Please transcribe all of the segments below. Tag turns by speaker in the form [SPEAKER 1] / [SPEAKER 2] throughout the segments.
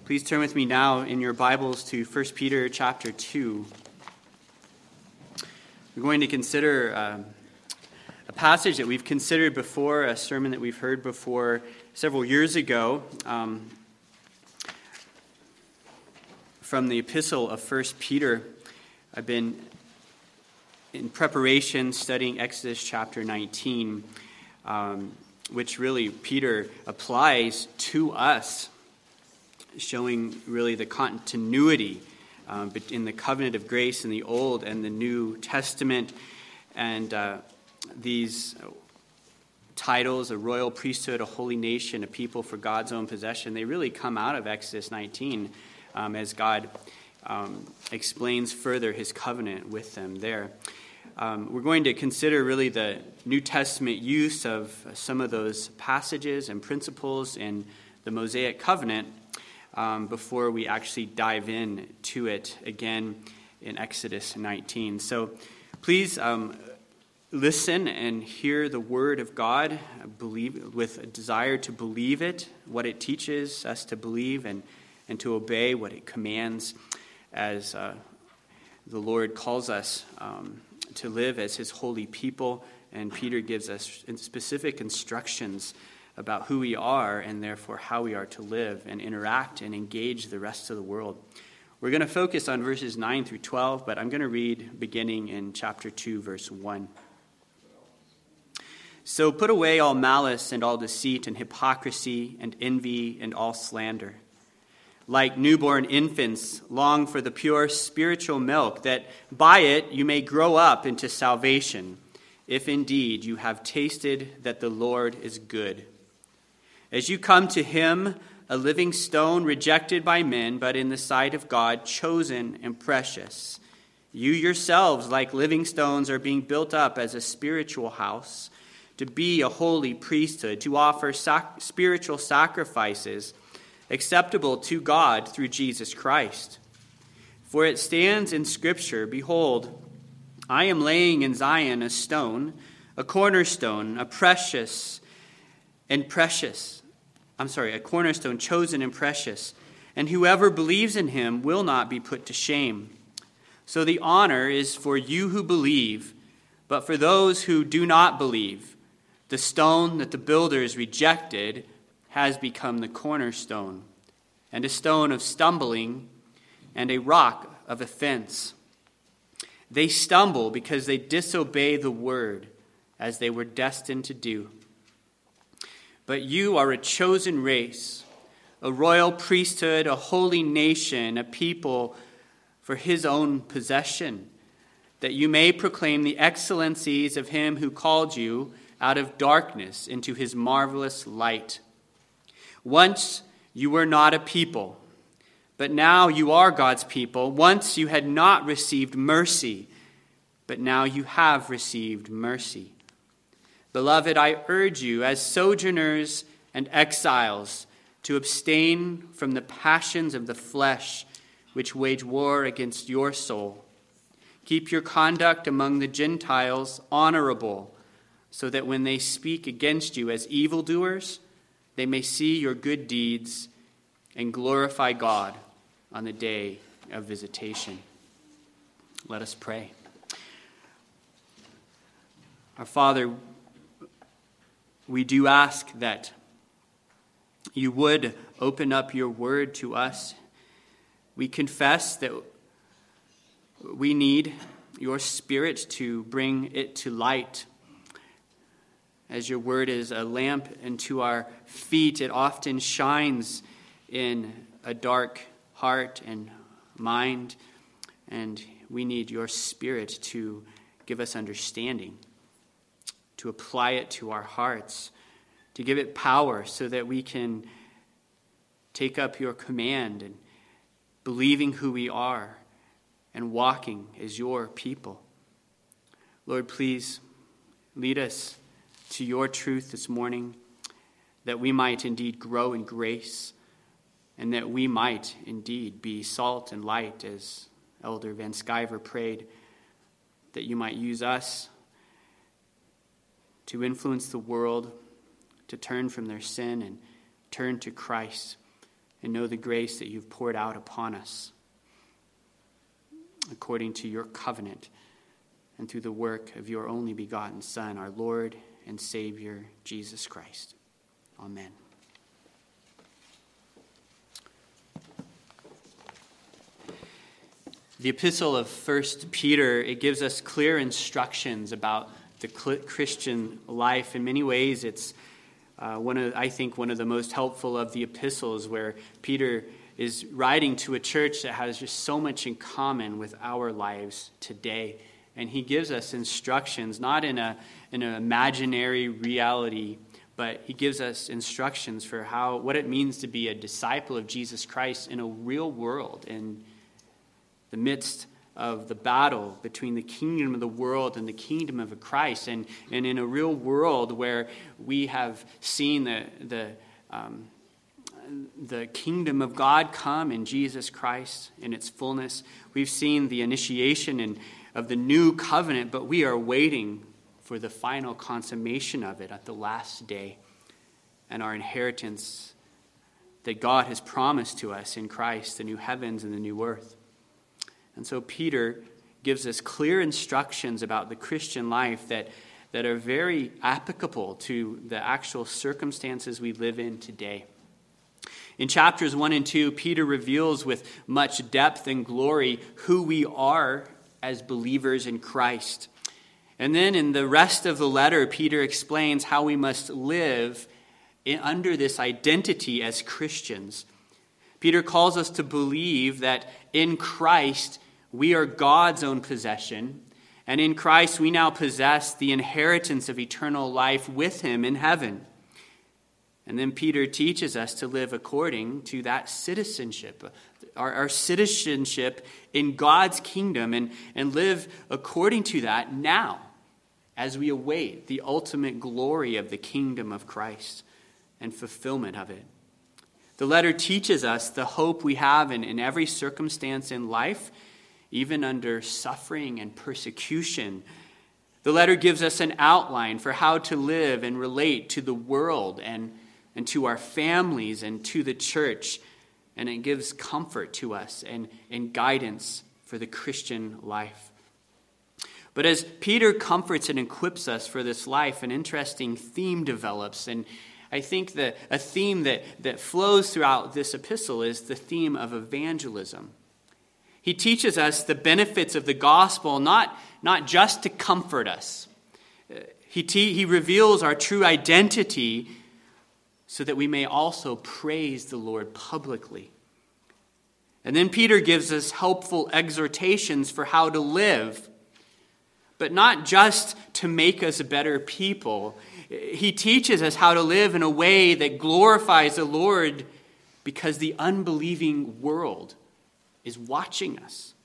[SPEAKER 1] Please turn with me now in your Bibles to 1 Peter chapter 2. We're going to consider a passage that we've considered before, a sermon that we've heard before several years ago, from the epistle of 1 Peter. I've been in preparation studying Exodus chapter 19, which really Peter applies to us, showing really the continuity in the covenant of grace in the Old and the New Testament. And these titles, a royal priesthood, a holy nation, a people for God's own possession, they really come out of Exodus 19 as God explains further his covenant with them there. We're going to consider really the New Testament use of some of those passages and principles in the Mosaic covenant before we actually dive in to it again in Exodus 19. So please listen and hear the word of God, believe with a desire to believe it, what it teaches us to believe, and to obey what it commands as the Lord calls us to live as his holy people. And Peter gives us specific instructions about who we are and therefore how we are to live and interact and engage the rest of the world. We're going to focus on verses 9 through 12, but I'm going to read beginning in chapter 2, verse 1. So put away all malice and all deceit and hypocrisy and envy and all slander. Like newborn infants, long for the pure spiritual milk, that by it you may grow up into salvation, if indeed you have tasted that the Lord is good. As you come to him, a living stone rejected by men, but in the sight of God, chosen and precious, you yourselves, like living stones, are being built up as a spiritual house, to be a holy priesthood, to offer spiritual sacrifices acceptable to God through Jesus Christ. For it stands in Scripture, behold, I am laying in Zion a stone, a cornerstone, a cornerstone chosen and precious, and whoever believes in him will not be put to shame. So the honor is for you who believe, but for those who do not believe, the stone that the builders rejected has become the cornerstone, and a stone of stumbling, and a rock of offense. They stumble because they disobey the word, as they were destined to do. But you are a chosen race, a royal priesthood, a holy nation, a people for his own possession, that you may proclaim the excellencies of him who called you out of darkness into his marvelous light. Once you were not a people, but now you are God's people. Once you had not received mercy, but now you have received mercy. Beloved, I urge you as sojourners and exiles to abstain from the passions of the flesh which wage war against your soul. Keep your conduct among the Gentiles honorable, so that when they speak against you as evildoers, they may see your good deeds and glorify God on the day of visitation. Let us pray. Our Father, we do ask that you would open up your word to us. We confess that we need your Spirit to bring it to light. As your word is a lamp unto our feet, it often shines in a dark heart and mind, and we need your Spirit to give us understanding, to apply it to our hearts, to give it power so that we can take up your command and believing who we are and walking as your people. Lord, please lead us to your truth this morning, that we might indeed grow in grace and that we might indeed be salt and light, as Elder Van Sciver prayed, that you might use us to influence the world to turn from their sin and turn to Christ and know the grace that you've poured out upon us according to your covenant and through the work of your only begotten Son, our Lord and Savior, Jesus Christ. Amen. The epistle of 1 Peter, it gives us clear instructions about the Christian life. In many ways, it's one of the most helpful of the epistles, where Peter is writing to a church that has just so much in common with our lives today. And he gives us instructions, not in an imaginary reality, but he gives us instructions for what it means to be a disciple of Jesus Christ in a real world, in the midst of the battle between the kingdom of the world and the kingdom of Christ, and in a real world where we have seen the kingdom of God come in Jesus Christ in its fullness. We've seen the initiation of the new covenant, but we are waiting for the final consummation of it at the last day, and our inheritance that God has promised to us in Christ, the new heavens and the new earth. And so Peter gives us clear instructions about the Christian life that are very applicable to the actual circumstances we live in today. In chapters 1 and 2, Peter reveals with much depth and glory who we are as believers in Christ. And then in the rest of the letter, Peter explains how we must live under this identity as Christians. Peter calls us to believe that in Christ we are God's own possession, and in Christ we now possess the inheritance of eternal life with him in heaven. And then Peter teaches us to live according to that citizenship, our citizenship in God's kingdom, and live according to that now as we await the ultimate glory of the kingdom of Christ and fulfillment of it. The letter teaches us the hope we have in every circumstance in life, even under suffering and persecution. The letter gives us an outline for how to live and relate to the world and to our families and to the church. And it gives comfort to us and guidance for the Christian life. But as Peter comforts and equips us for this life, an interesting theme develops. And I think that a theme that flows throughout this epistle is the theme of evangelism. He teaches us the benefits of the gospel, not just to comfort us. He reveals our true identity so that we may also praise the Lord publicly. And then Peter gives us helpful exhortations for how to live, but not just to make us better people. He teaches us how to live in a way that glorifies the Lord, because the unbelieving world is watching us.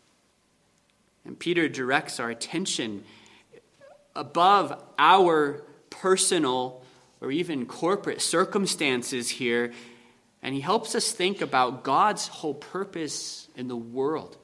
[SPEAKER 1] And Peter directs our attention above our personal or even corporate circumstances here, and he helps us think about God's whole purpose in the world.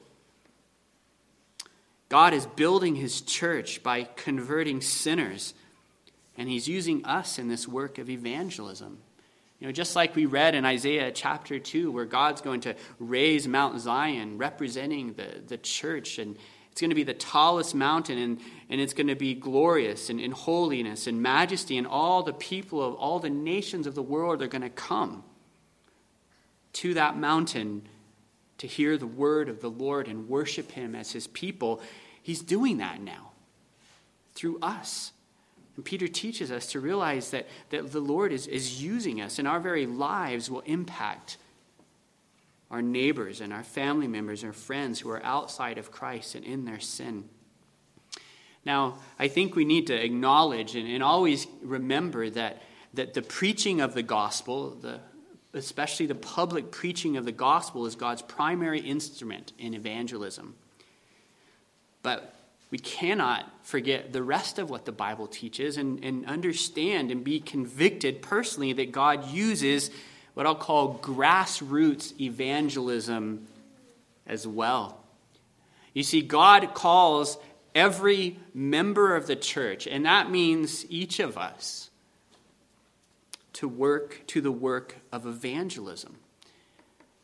[SPEAKER 1] God is building his church by converting sinners, and he's using us in this work of evangelism. Just like we read in Isaiah chapter 2, where God's going to raise Mount Zion, representing the church, and it's going to be the tallest mountain, and it's going to be glorious and in holiness and majesty, and all the people of all the nations of the world are going to come to that mountain to hear the word of the Lord and worship him as his people. He's doing that now through us. And Peter teaches us to realize that the Lord is using us, and our very lives will impact our neighbors and our family members and friends who are outside of Christ and in their sin. Now, I think we need to acknowledge and always remember that the preaching of the gospel, especially the public preaching of the gospel, is God's primary instrument in evangelism. But we cannot forget the rest of what the Bible teaches and understand and be convicted personally that God uses what I'll call grassroots evangelism as well. You see, God calls every member of the church, and that means each of us, to the work of evangelism.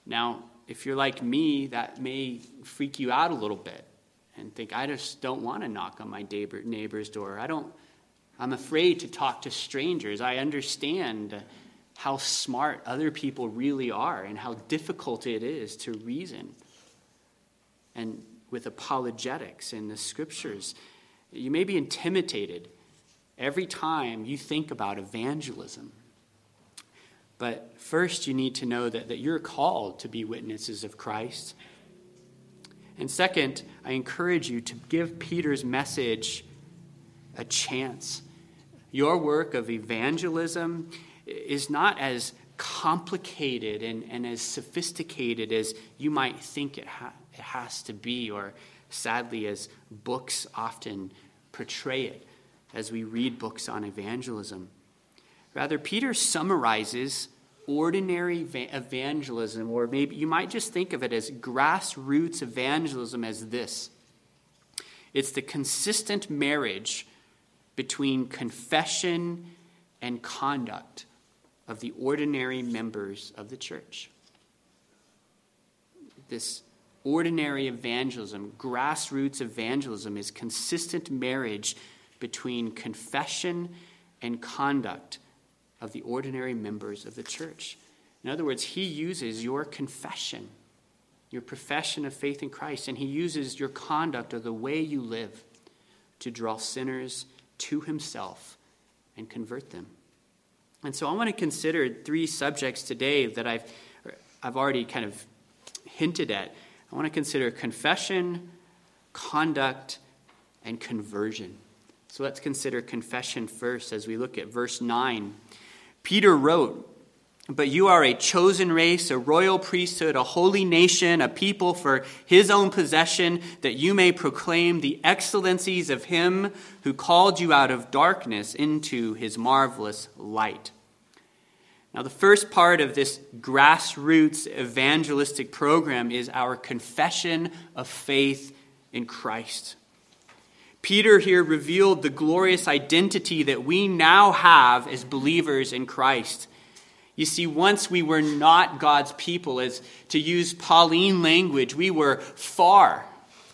[SPEAKER 1] Now, if you're like me, that may freak you out a little bit and think, I just don't want to knock on my neighbor's door. I'm afraid to talk to strangers. I understand how smart other people really are and how difficult it is to reason. And with apologetics and the scriptures, you may be intimidated every time you think about evangelism. But first, you need to know that you're called to be witnesses of Christ. And second, I encourage you to give Peter's message a chance. Your work of evangelism is not as complicated and as sophisticated as you might think it has to be, or sadly as books often portray it as we read books on evangelism. Rather, Peter summarizes ordinary evangelism, or maybe you might just think of it as grassroots evangelism, as this. It's the consistent marriage between confession and conduct of the ordinary members of the church. This ordinary evangelism, grassroots evangelism, is consistent marriage between confession and conduct of the ordinary members of the church. In other words, he uses your confession, your profession of faith in Christ, and he uses your conduct, or the way you live, to draw sinners to himself and convert them. And so I want to consider three subjects today that I've already kind of hinted at. I want to consider confession, conduct, and conversion. So let's consider confession first as we look at verse 9. Peter wrote, "But you are a chosen race, a royal priesthood, a holy nation, a people for his own possession, that you may proclaim the excellencies of him who called you out of darkness into his marvelous light." Now, the first part of this grassroots evangelistic program is our confession of faith in Christ. Peter here revealed the glorious identity that we now have as believers in Christ. You see, once we were not God's people, as to use Pauline language, we were far.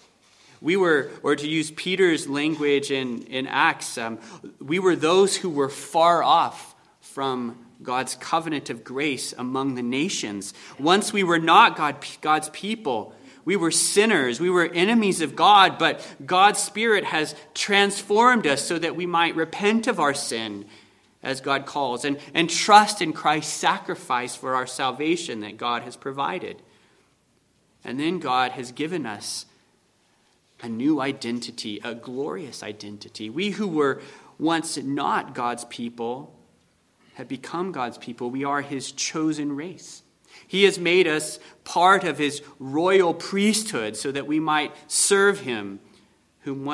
[SPEAKER 1] We were, or to use Peter's language in Acts, we were those who were far off from God's covenant of grace among the nations. Once we were not God's people. We were sinners. We were enemies of God, but God's Spirit has transformed us so that we might repent of our sin, as God calls, and trust in Christ's sacrifice for our salvation that God has provided. And then God has given us a new identity, a glorious identity. We who were once not God's people have become God's people. We are his chosen race. He has made us part of his royal priesthood so that we might serve him, whom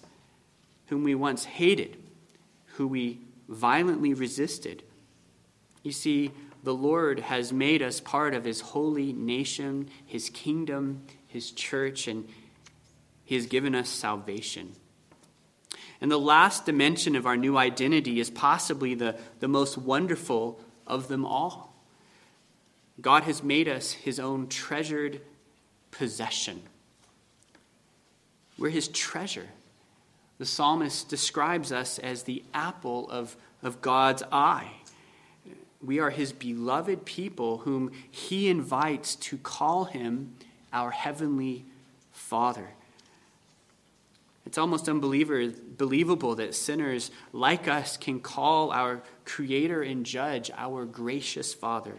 [SPEAKER 1] we once hated, who we violently resisted. You see, the Lord has made us part of his holy nation, his kingdom, his church, and he has given us salvation. And the last dimension of our new identity is possibly the most wonderful of them all. God has made us his own treasured possession. We're his treasure. The psalmist describes us as the apple of God's eye. We are his beloved people whom he invites to call him our heavenly Father. It's almost unbelievable that sinners like us can call our Creator and Judge our gracious Father.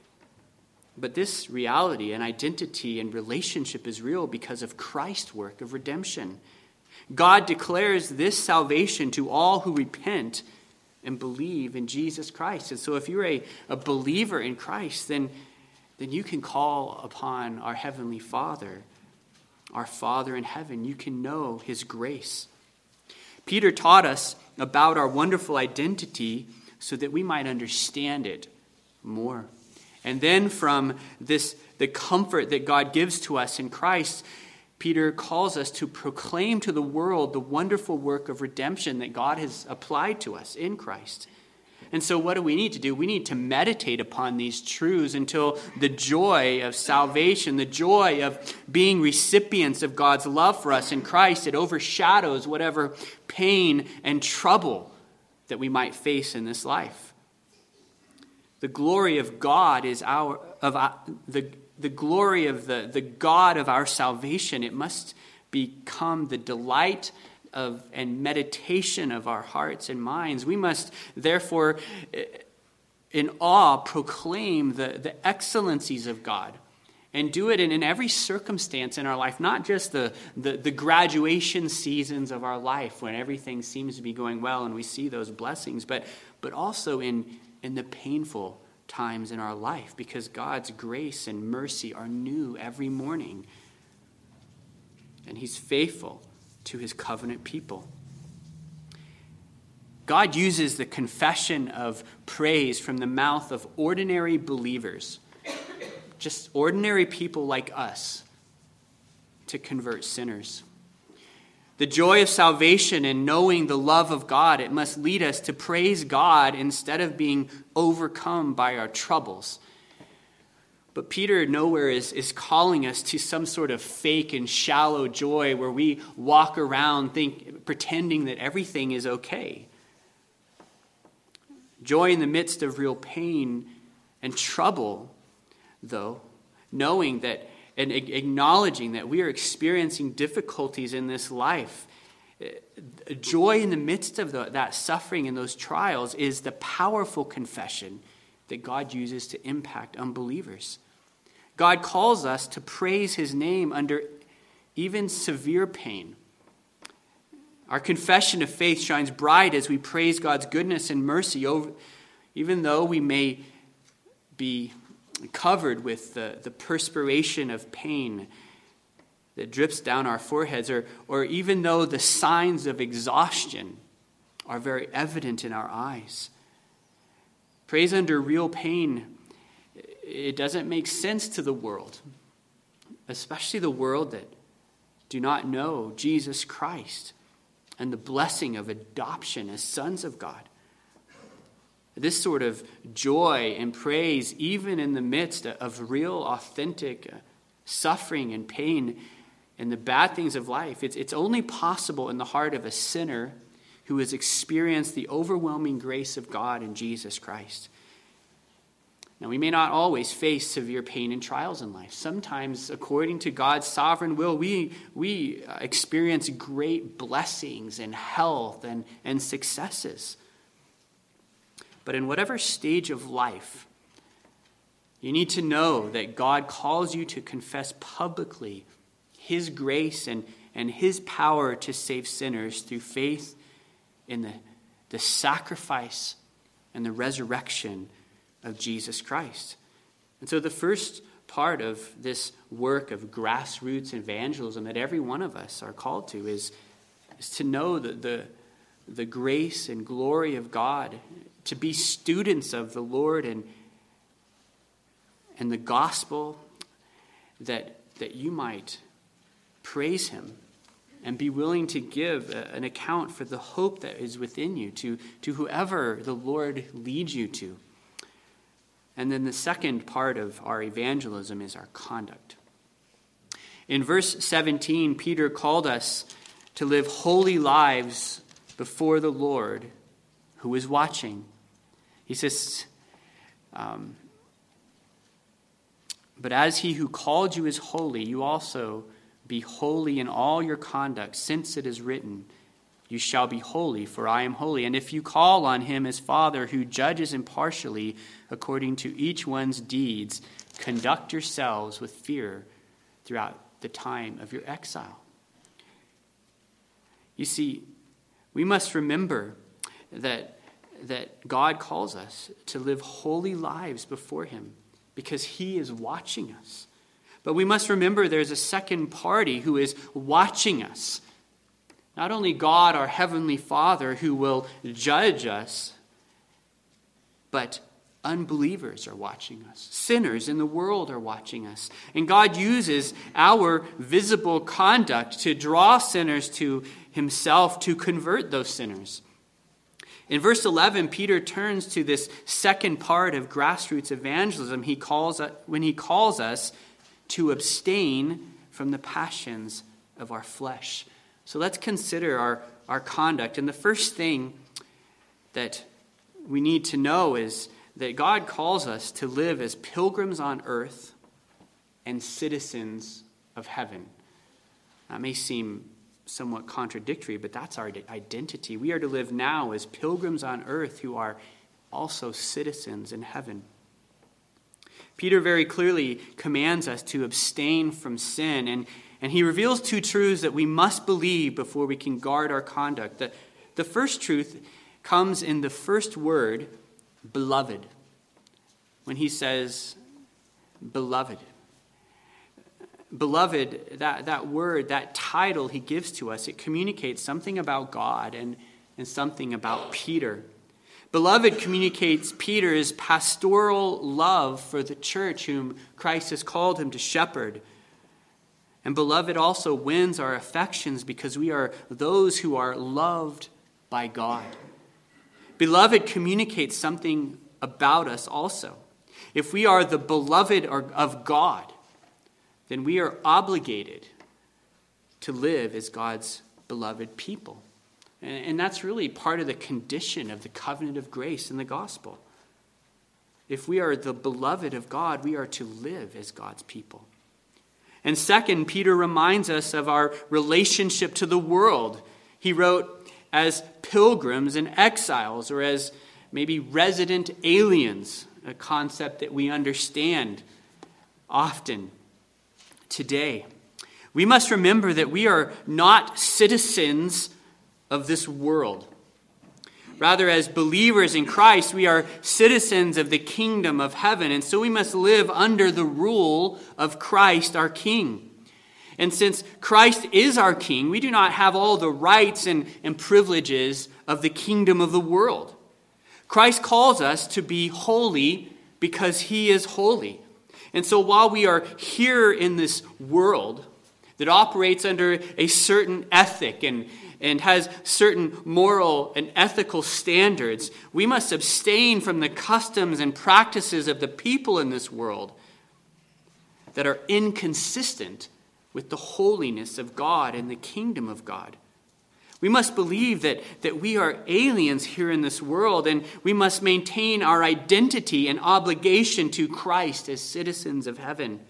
[SPEAKER 1] But this reality and identity and relationship is real because of Christ's work of redemption. God declares this salvation to all who repent and believe in Jesus Christ. And so if you're a believer in Christ, then you can call upon our Heavenly Father, our Father in heaven. You can know his grace. Peter taught us about our wonderful identity so that we might understand it more. And then from the comfort that God gives to us in Christ, Peter calls us to proclaim to the world the wonderful work of redemption that God has applied to us in Christ. And so what do we need to do? We need to meditate upon these truths until the joy of salvation, the joy of being recipients of God's love for us in Christ, it overshadows whatever pain and trouble that we might face in this life. The glory of God is the glory of the God of our salvation. It must become the delight of and meditation of our hearts and minds. We must therefore in awe proclaim the excellencies of God and do it in every circumstance in our life, not just the graduation seasons of our life when everything seems to be going well and we see those blessings, but also in the painful times in our life, because God's grace and mercy are new every morning. And he's faithful to his covenant people. God uses the confession of praise from the mouth of ordinary believers, just ordinary people like us, to convert sinners. The joy of salvation and knowing the love of God, it must lead us to praise God instead of being overcome by our troubles. But Peter nowhere is calling us to some sort of fake and shallow joy where we walk around pretending that everything is okay. Joy in the midst of real pain and trouble, though, knowing that and acknowledging that we are experiencing difficulties in this life. Joy in the midst of that suffering and those trials is the powerful confession that God uses to impact unbelievers. God calls us to praise his name under even severe pain. Our confession of faith shines bright as we praise God's goodness and mercy, even though we may be covered with the perspiration of pain that drips down our foreheads, or even though the signs of exhaustion are very evident in our eyes. Praise under real pain, it doesn't make sense to the world, especially the world that do not know Jesus Christ and the blessing of adoption as sons of God. This sort of joy and praise, even in the midst of real, authentic suffering and pain and the bad things of life, it's only possible in the heart of a sinner who has experienced the overwhelming grace of God in Jesus Christ. Now, we may not always face severe pain and trials in life. Sometimes, according to God's sovereign will, we experience great blessings and health and successes. But in whatever stage of life, you need to know that God calls you to confess publicly his grace and his power to save sinners through faith in the sacrifice and the resurrection of Jesus Christ. And so the first part of this work of grassroots evangelism that every one of us are called to is to know the grace and glory of God, to be students of the Lord and the gospel, that you might praise him and be willing to give an account for the hope that is within you to whoever the Lord leads you to. And then the second part of our evangelism is our conduct. In verse 17, Peter called us to live holy lives before the Lord who is watching. He says, but as he who called you is holy, you also be holy in all your conduct, since it is written, you shall be holy, for I am holy. And if you call on him as Father who judges impartially according to each one's deeds, conduct yourselves with fear throughout the time of your exile. You see, we must remember that God calls us to live holy lives before him because he is watching us. But we must remember there's a second party who is watching us. Not only God, our Heavenly Father, who will judge us, but unbelievers are watching us. Sinners in the world are watching us. And God uses our visible conduct to draw sinners to himself, to convert those sinners. In verse 11, Peter turns to this second part of grassroots evangelism. When he calls us to abstain from the passions of our flesh. So let's consider our conduct. And the first thing that we need to know is that God calls us to live as pilgrims on earth and citizens of heaven. That may seem somewhat contradictory, but that's our identity. We are to live now as pilgrims on earth who are also citizens in heaven. Peter very clearly commands us to abstain from sin, and he reveals two truths that we must believe before we can guard our conduct. The first truth comes in the first word, beloved, when he says, beloved. Beloved, that word, that title he gives to us, it communicates something about God and something about Peter. Beloved communicates Peter's pastoral love for the church whom Christ has called him to shepherd. And beloved also wins our affections because we are those who are loved by God. Beloved communicates something about us also. If we are the beloved of God, then we are obligated to live as God's beloved people. And that's really part of the condition of the covenant of grace in the gospel. If we are the beloved of God, we are to live as God's people. And second, Peter reminds us of our relationship to the world. He wrote as pilgrims and exiles, or as maybe resident aliens, a concept that we understand often today. We must remember that we are not citizens of this world. Rather, as believers in Christ, we are citizens of the kingdom of heaven, and so we must live under the rule of Christ, our King. And since Christ is our King, we do not have all the rights and privileges of the kingdom of the world. Christ calls us to be holy because he is holy. And so while we are here in this world that operates under a certain ethic and has certain moral and ethical standards, we must abstain from the customs and practices of the people in this world that are inconsistent with the holiness of God and the kingdom of God. We must believe that we are aliens here in this world, and we must maintain our identity and obligation to Christ as citizens of heaven.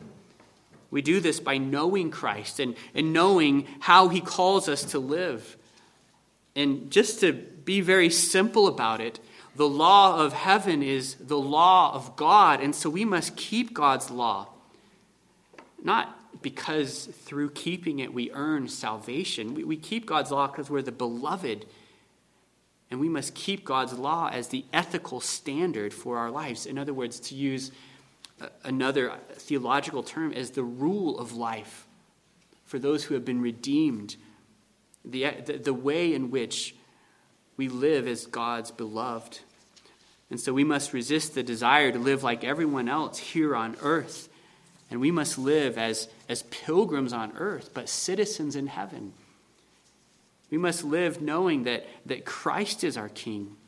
[SPEAKER 1] We do this by knowing Christ and knowing how he calls us to live. And just to be very simple about it, the law of heaven is the law of God, and so we must keep God's law. Not because through keeping it we earn salvation. We keep God's law because we're the beloved. And we must keep God's law as the ethical standard for our lives. In other words, to use another theological term, as the rule of life for those who have been redeemed. The way in which we live as God's beloved. And so we must resist the desire to live like everyone else here on earth. And we must live as pilgrims on earth, but citizens in heaven. We must live knowing that Christ is our King.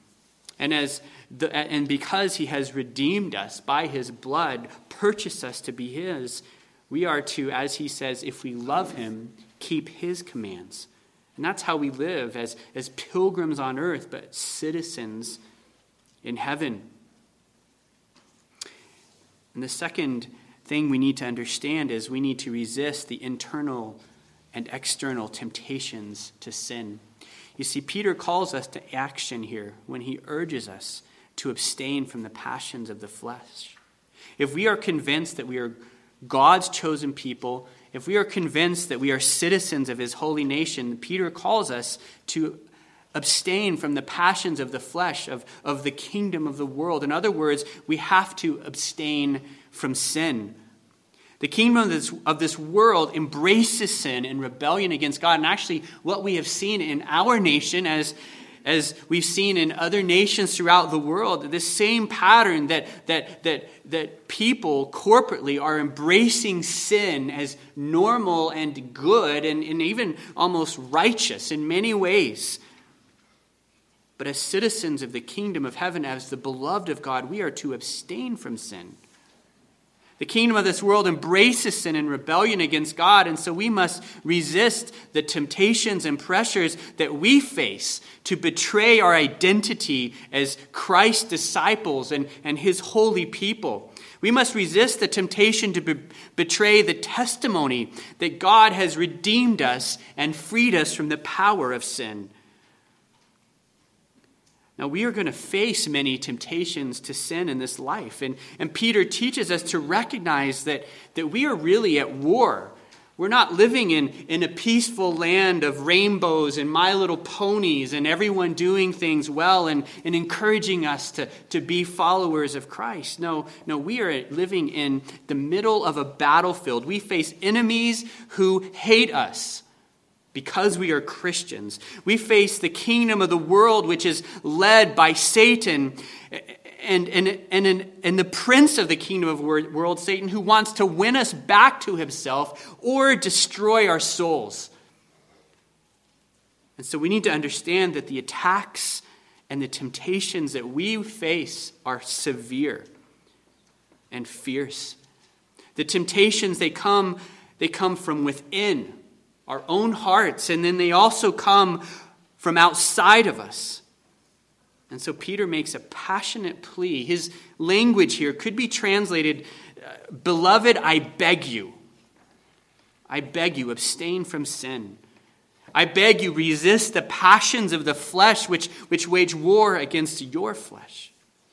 [SPEAKER 1] And because he has redeemed us by his blood, purchased us to be his, we are to, as he says, if we love him, keep his commands. And that's how we live as pilgrims on earth, but citizens in heaven. And the second thing we need to understand is we need to resist the internal and external temptations to sin. You see, Peter calls us to action here when he urges us to abstain from the passions of the flesh. If we are convinced that we are God's chosen people, if we are convinced that we are citizens of his holy nation, Peter calls us to abstain from the passions of the flesh, of the kingdom of the world. In other words, we have to abstain from sin. The kingdom of this world embraces sin and rebellion against God. And actually, what we have seen in our nation, as we've seen in other nations throughout the world, this same pattern that people corporately are embracing sin as normal and good and even almost righteous in many ways. But as citizens of the kingdom of heaven, as the beloved of God, we are to abstain from sin. The kingdom of this world embraces sin and rebellion against God, and so we must resist the temptations and pressures that we face to betray our identity as Christ's disciples and his holy people. We must resist the temptation to betray the testimony that God has redeemed us and freed us from the power of sin. Now, we are going to face many temptations to sin in this life. And Peter teaches us to recognize that we are really at war. We're not living in a peaceful land of rainbows and My Little Ponies and everyone doing things well and encouraging us to be followers of Christ. No, we are living in the middle of a battlefield. We face enemies who hate us. Because we are Christians, we face the kingdom of the world, which is led by Satan and the prince of the kingdom of the world, Satan, who wants to win us back to himself or destroy our souls. And so we need to understand that the attacks and the temptations that we face are severe and fierce. The temptations, they come from within our own hearts, and then they also come from outside of us. And so Peter makes a passionate plea. His language here could be translated, "Beloved, I beg you. I beg you, abstain from sin. I beg you, resist the passions of the flesh which wage war against your flesh."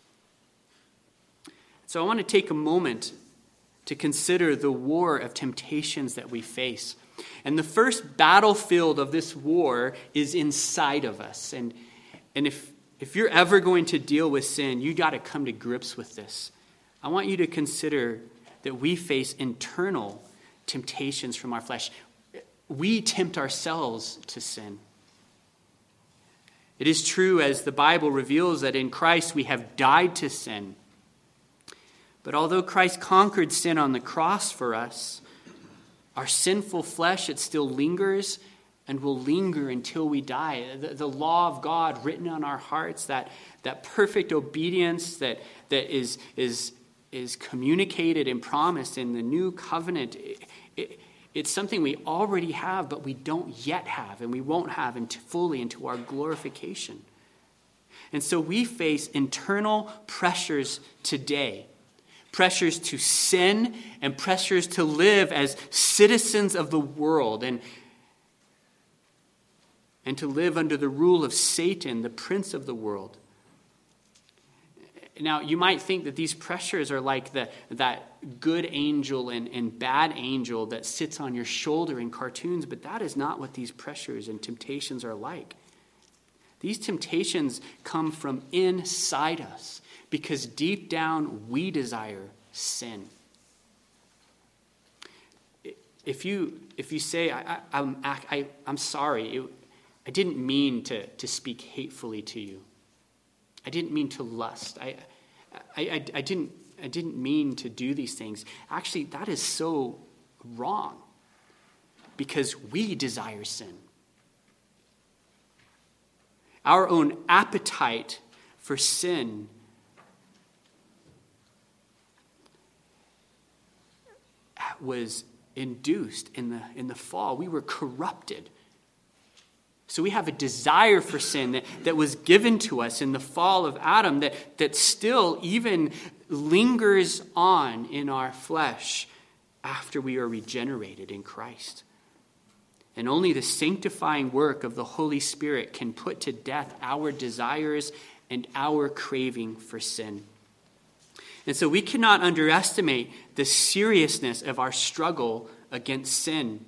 [SPEAKER 1] So I want to take a moment to consider the war of temptations that we face. And the first battlefield of this war is inside of us. And if you're ever going to deal with sin, you got to come to grips with this. I want you to consider that we face internal temptations from our flesh. We tempt ourselves to sin. It is true, as the Bible reveals, that in Christ we have died to sin. But although Christ conquered sin on the cross for us, our sinful flesh, it still lingers and will linger until we die. The law of God written on our hearts, that perfect obedience that is communicated and promised in the new covenant, it's something we already have, but we don't yet have, and we won't have fully into our glorification. And so we face internal pressures today. Pressures to sin and pressures to live as citizens of the world and to live under the rule of Satan, the prince of the world. Now, you might think that these pressures are like that good angel and bad angel that sits on your shoulder in cartoons, but that is not what these pressures and temptations are like. These temptations come from inside us. Because deep down, we desire sin. If you say, I'm sorry, I didn't mean to speak hatefully to you. I didn't mean to lust. I didn't mean to do these things. Actually, that is so wrong. Because we desire sin. Our own appetite for sin was induced in the fall. We were corrupted. So we have a desire for sin that was given to us in the fall of Adam that still even lingers on in our flesh after we are regenerated in Christ. And only the sanctifying work of the Holy Spirit can put to death our desires and our craving for sin. And so we cannot underestimate the seriousness of our struggle against sin.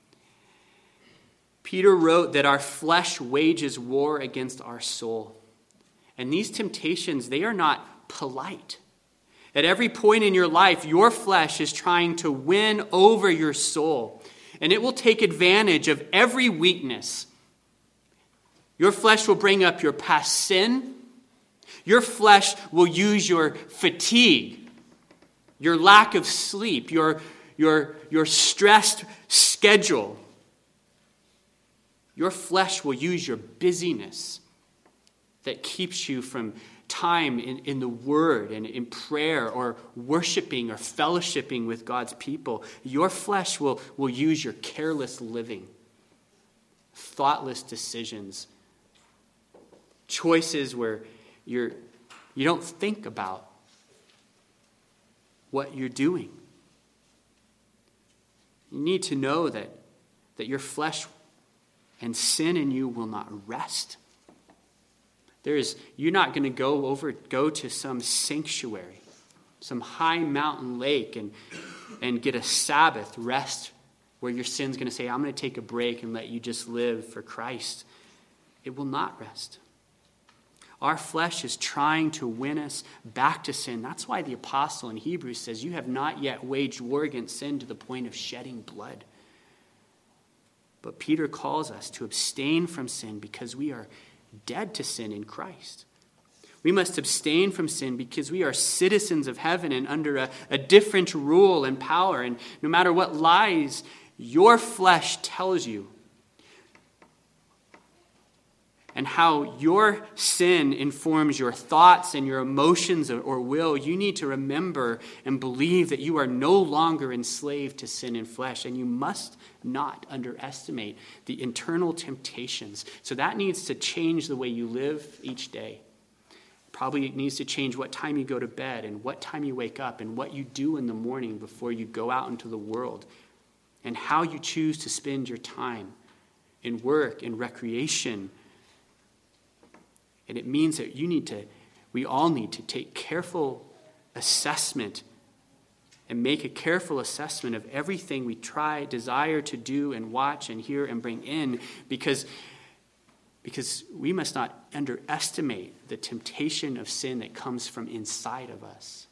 [SPEAKER 1] Peter wrote that our flesh wages war against our soul. And these temptations, they are not polite. At every point in your life, your flesh is trying to win over your soul. And it will take advantage of every weakness. Your flesh will bring up your past sin. Your flesh will use your fatigue, your lack of sleep, your stressed schedule. Your flesh will use your busyness. that keeps you from time in the Word and in prayer or worshiping or fellowshipping with God's people. Your flesh will use your careless living, thoughtless decisions, choices where you don't think about what you're doing. You need to know that your flesh and sin in you will not rest. You're not going to go to some sanctuary, some high mountain lake and get a Sabbath rest where your sin's going to say, I'm going to take a break and let you just live for Christ. It will not rest. Our flesh is trying to win us back to sin. That's why the apostle in Hebrews says, you have not yet waged war against sin to the point of shedding blood. But Peter calls us to abstain from sin because we are dead to sin in Christ. We must abstain from sin because we are citizens of heaven and under a different rule and power. And no matter what lies your flesh tells you and how your sin informs your thoughts and your emotions or will, you need to remember and believe that you are no longer enslaved to sin and flesh, and you must not underestimate the internal temptations. So that needs to change the way you live each day. Probably it needs to change what time you go to bed and what time you wake up and what you do in the morning before you go out into the world, and how you choose to spend your time in work, in recreation. And it means that we all need to take careful assessment and make a careful assessment of everything we desire to do and watch and hear and bring in, because we must not underestimate the temptation of sin that comes from inside of us.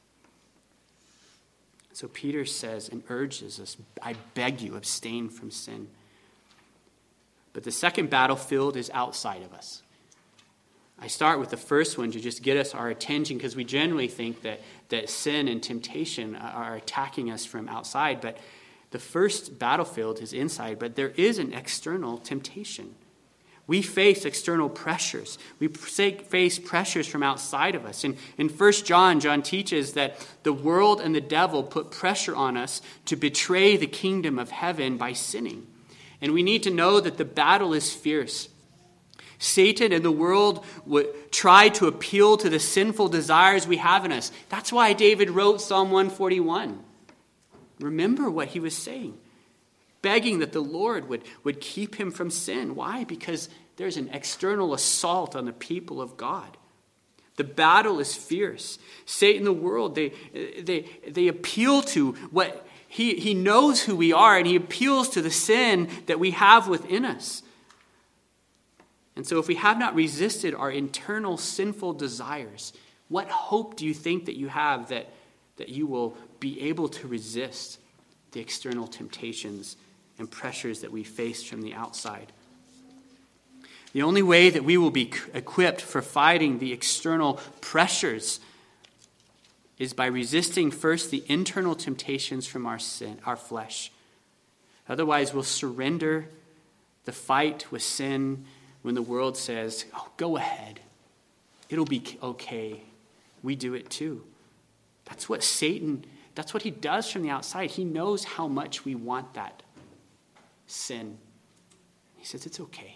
[SPEAKER 1] So Peter says and urges us, I beg you, abstain from sin. But the second battlefield is outside of us. I start with the first one to just get us our attention, because we generally think that sin and temptation are attacking us from outside. But the first battlefield is inside, but there is an external temptation. We face external pressures. We face pressures from outside of us. In 1 John, John teaches that the world and the devil put pressure on us to betray the kingdom of heaven by sinning. And we need to know that the battle is fierce. Satan and the world would try to appeal to the sinful desires we have in us. That's why David wrote Psalm 141. Remember what he was saying. Begging that the Lord would keep him from sin. Why? Because there's an external assault on the people of God. The battle is fierce. Satan, the world, they appeal to what he knows who we are, and he appeals to the sin that we have within us. And so if we have not resisted our internal sinful desires, what hope do you think that you have that you will be able to resist the external temptations and pressures that we face from the outside? The only way that we will be equipped for fighting the external pressures is by resisting first the internal temptations from our flesh. Otherwise, we'll surrender the fight with sin when the world says, oh, go ahead. It'll be okay. We do it too. That's what he does from the outside. He knows how much we want that sin. He says, it's okay.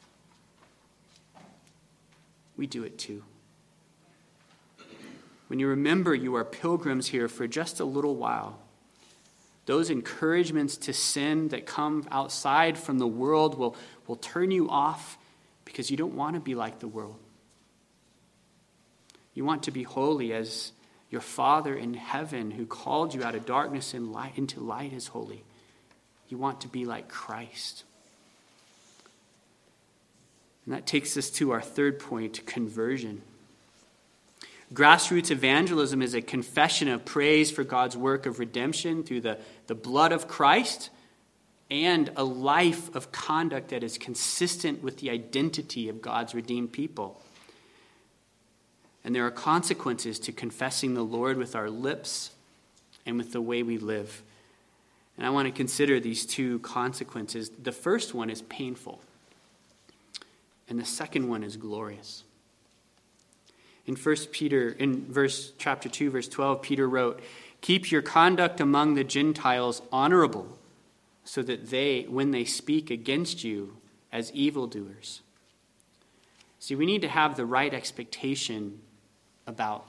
[SPEAKER 1] We do it too. When you remember you are pilgrims here for just a little while, those encouragements to sin that come outside from the world will turn you off, because you don't want to be like the world. You want to be holy as your Father in heaven, who called you out of darkness and into light, is holy. You want to be like Christ. And that takes us to our third point, conversion. Grassroots evangelism is a confession of praise for God's work of redemption through the blood of Christ, and a life of conduct that is consistent with the identity of God's redeemed people. And there are consequences to confessing the Lord with our lips and with the way we live. And I want to consider these two consequences. The first one is painful, and the second one is glorious. In chapter 2, verse 12, Peter wrote, "Keep your conduct among the Gentiles honorable, so that they, when they speak against you as evildoers." See, we need to have the right expectation about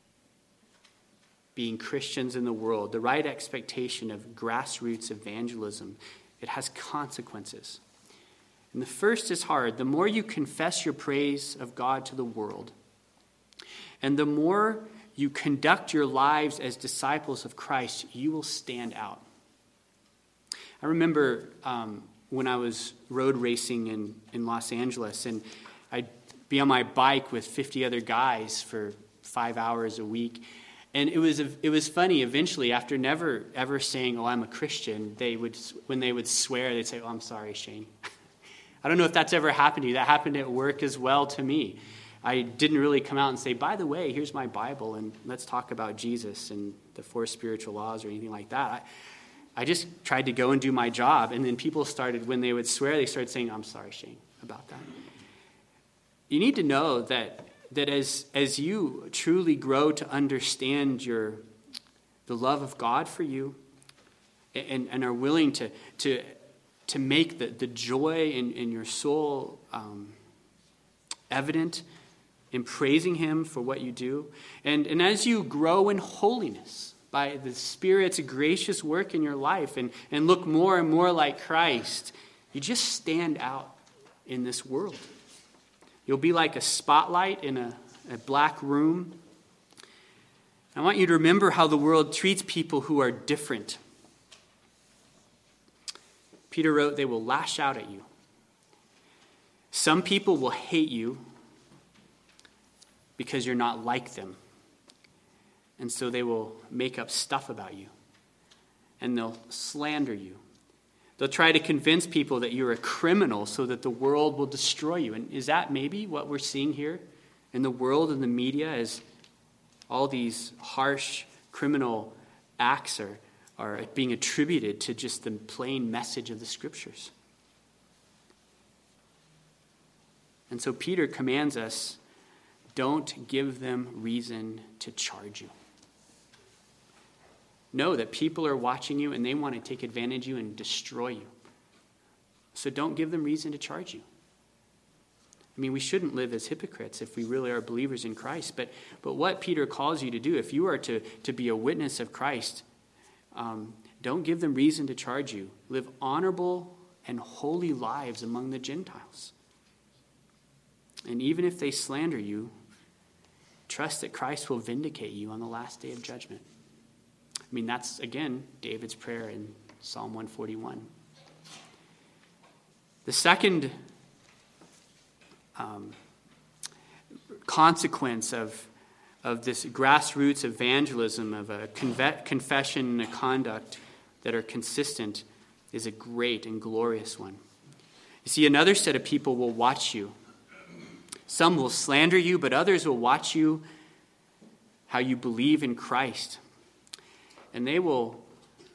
[SPEAKER 1] being Christians in the world, the right expectation of grassroots evangelism. It has consequences. And the first is hard. The more you confess your praise of God to the world, and the more you conduct your lives as disciples of Christ, you will stand out. I remember when I was road racing in Los Angeles, and I'd be on my bike with 50 other guys for 5 hours a week. And it was funny. Eventually, after never ever saying, "Oh, I'm a Christian," when they would swear, they'd say, "Oh, I'm sorry, Shane." I don't know if that's ever happened to you. That happened at work as well to me. I didn't really come out and say, "By the way, here's my Bible, and let's talk about Jesus and the 4 spiritual laws," or anything like that. I just tried to go and do my job, and then people started, when they would swear, they started saying, "I'm sorry, Shane, about that." You need to know that as you truly grow to understand the love of God for you, and are willing to make the joy in your soul evident in praising him for what you do, and as you grow in holiness by the Spirit's gracious work in your life, and look more and more like Christ, you just stand out in this world. You'll be like a spotlight in a black room. I want you to remember how the world treats people who are different. Peter wrote, "They will lash out at you." Some people will hate you because you're not like them. And so they will make up stuff about you. And they'll slander you. They'll try to convince people that you're a criminal so that the world will destroy you. And is that maybe what we're seeing here in the world and the media, as all these harsh criminal acts are being attributed to just the plain message of the Scriptures? And so Peter commands us, don't give them reason to charge you. Know that people are watching you and they want to take advantage of you and destroy you. So don't give them reason to charge you. I mean, we shouldn't live as hypocrites if we really are believers in Christ. But what Peter calls you to do, if you are to be a witness of Christ, don't give them reason to charge you. Live honorable and holy lives among the Gentiles. And even if they slander you, trust that Christ will vindicate you on the last day of judgment. I mean, that's, again, David's prayer in Psalm 141. The second consequence of this grassroots evangelism, of a confession and a conduct that are consistent, is a great and glorious one. You see, another set of people will watch you. Some will slander you, but others will watch you, how you believe in Christ. And they will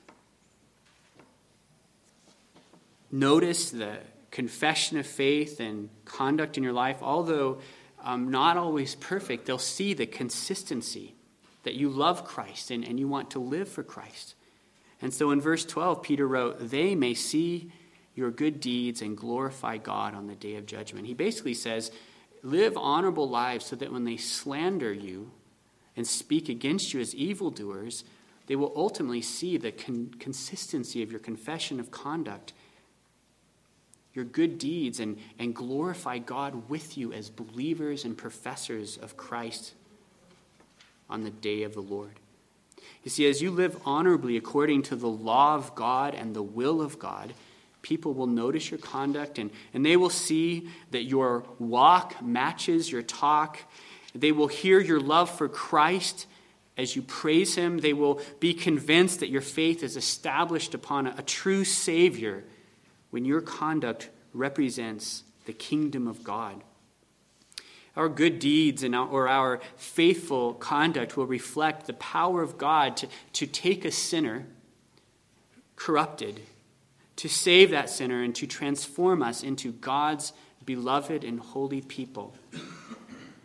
[SPEAKER 1] notice the confession of faith and conduct in your life. Although not always perfect, they'll see the consistency that you love Christ and you want to live for Christ. And so in verse 12, Peter wrote, "They may see your good deeds and glorify God on the day of judgment." He basically says, live honorable lives so that when they slander you and speak against you as evildoers, they will ultimately see the consistency of your confession of conduct, your good deeds, and glorify God with you as believers and professors of Christ on the day of the Lord. You see, as you live honorably according to the law of God and the will of God, people will notice your conduct, and they will see that your walk matches your talk. They will hear your love for Christ as you praise him. They will be convinced that your faith is established upon a true Savior when your conduct represents the kingdom of God. Our good deeds or our faithful conduct will reflect the power of God to take a sinner, corrupted, to save that sinner and to transform us into God's beloved and holy people.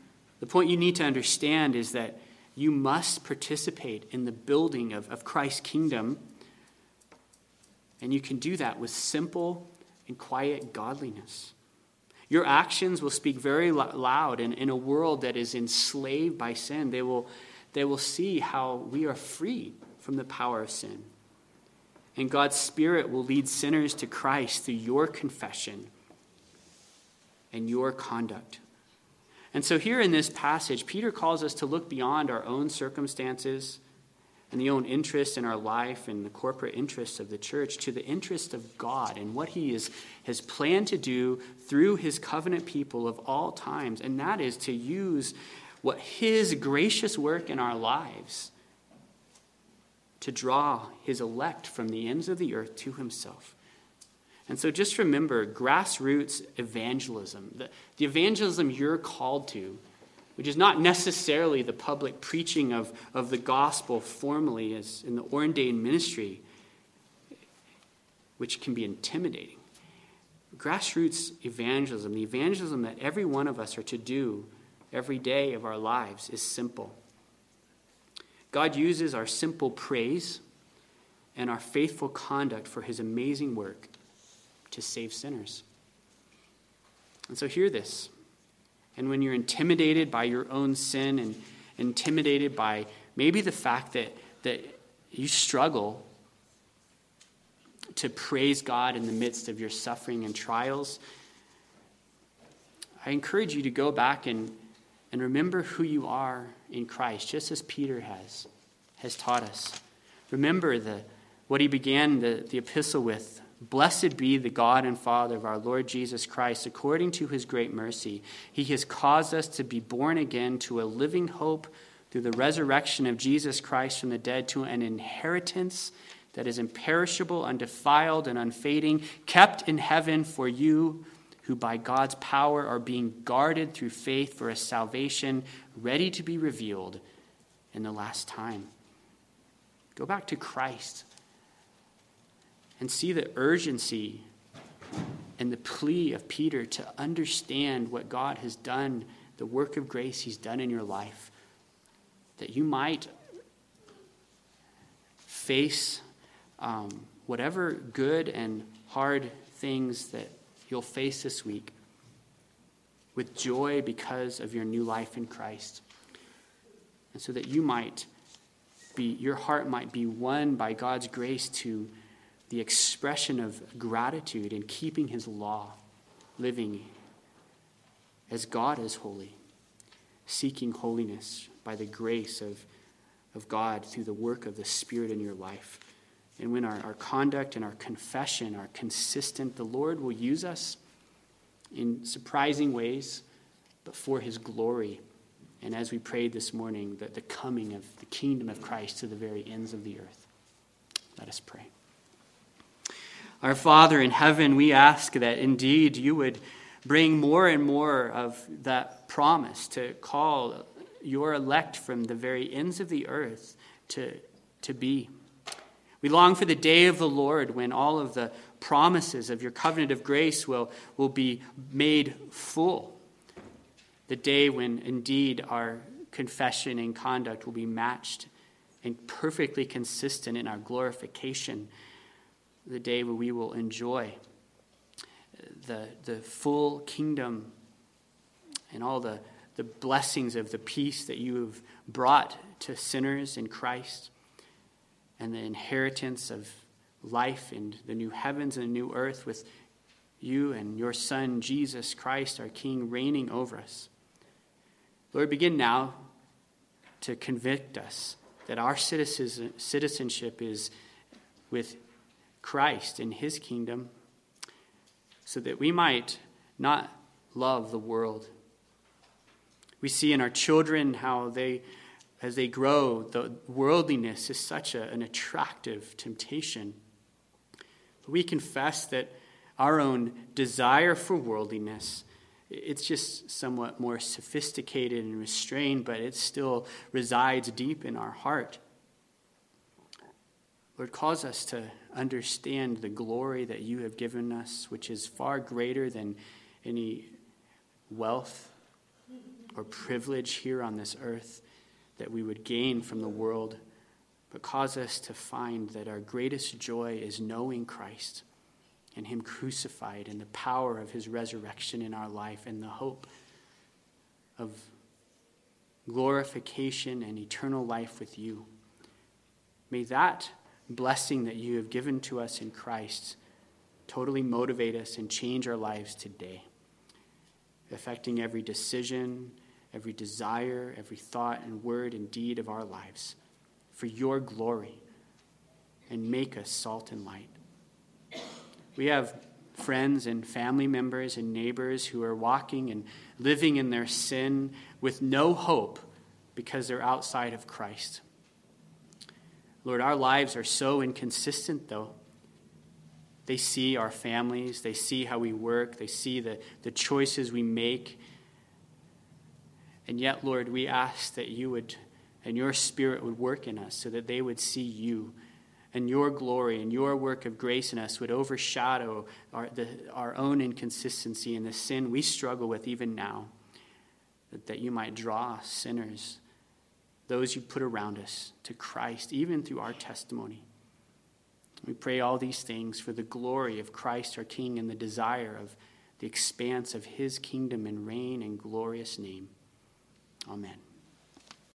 [SPEAKER 1] The point you need to understand is that you must participate in the building of Christ's kingdom, and you can do that with simple and quiet godliness. Your actions will speak very loud, and in a world that is enslaved by sin, they will see how we are free from the power of sin. And God's Spirit will lead sinners to Christ through your confession and your conduct. And so here in this passage, Peter calls us to look beyond our own circumstances and the own interests in our life and the corporate interests of the church to the interest of God and what he has planned to do through his covenant people of all times. And that is to use what his gracious work in our lives to draw his elect from the ends of the earth to himself. And so just remember, grassroots evangelism, the evangelism you're called to, which is not necessarily the public preaching of the gospel formally as in the ordained ministry, which can be intimidating. Grassroots evangelism, the evangelism that every one of us are to do every day of our lives, is simple. God uses our simple praise and our faithful conduct for his amazing work to save sinners. And so hear this. And when you're intimidated by your own sin and intimidated by maybe the fact that you struggle to praise God in the midst of your suffering and trials, I encourage you to go back and remember who you are in Christ, just as Peter has taught us. Remember what he began the epistle with. Blessed be the God and Father of our Lord Jesus Christ. According to his great mercy, he has caused us to be born again to a living hope through the resurrection of Jesus Christ from the dead, to an inheritance that is imperishable, undefiled, and unfading, kept in heaven for you, who by God's power are being guarded through faith for a salvation ready to be revealed in the last time. Go back to Christ and see the urgency and the plea of Peter to understand what God has done, the work of grace he's done in your life, that you might face whatever good and hard things that you'll face this week with joy because of your new life in Christ. And so that your heart might be won by God's grace to the expression of gratitude in keeping his law, living as God is holy, seeking holiness by the grace of God through the work of the Spirit in your life. And when our conduct and our confession are consistent, the Lord will use us in surprising ways, but for his glory. And as we prayed this morning, the coming of the kingdom of Christ to the very ends of the earth. Let us pray. Our Father in heaven, we ask that indeed you would bring more and more of that promise to call your elect from the very ends of the earth to be. We long for the day of the Lord when all of the promises of your covenant of grace will be made full. The day when indeed our confession and conduct will be matched and perfectly consistent in our glorification. The day where we will enjoy the full kingdom and all the blessings of the peace that you have brought to sinners in Christ, and the inheritance of life and the new heavens and the new earth with you and your Son, Jesus Christ, our King, reigning over us. Lord, begin now to convict us that our citizenship is with Christ in his kingdom, so that we might not love the world. We see in our children how as they grow, the worldliness is such an attractive temptation. But we confess that our own desire for worldliness, it's just somewhat more sophisticated and restrained, but it still resides deep in our heart. Lord, cause us to understand the glory that you have given us, which is far greater than any wealth or privilege here on this earth that we would gain from the world, but cause us to find that our greatest joy is knowing Christ and him crucified and the power of his resurrection in our life and the hope of glorification and eternal life with you. May that blessing that you have given to us in Christ totally motivate us and change our lives today, affecting every decision, every desire, every thought and word and deed of our lives for your glory, and make us salt and light. We have friends and family members and neighbors who are walking and living in their sin with no hope because they're outside of Christ. Lord, our lives are so inconsistent, though. They see our families, they see how we work, they see the choices we make. And yet, Lord, we ask that you would, and your Spirit would work in us so that they would see you and your glory and your work of grace in us would overshadow our own inconsistency and the sin we struggle with even now, that you might draw sinners, those you put around us, to Christ, even through our testimony. We pray all these things for the glory of Christ our King and the desire of the expanse of his kingdom and reign and glorious name. Amen.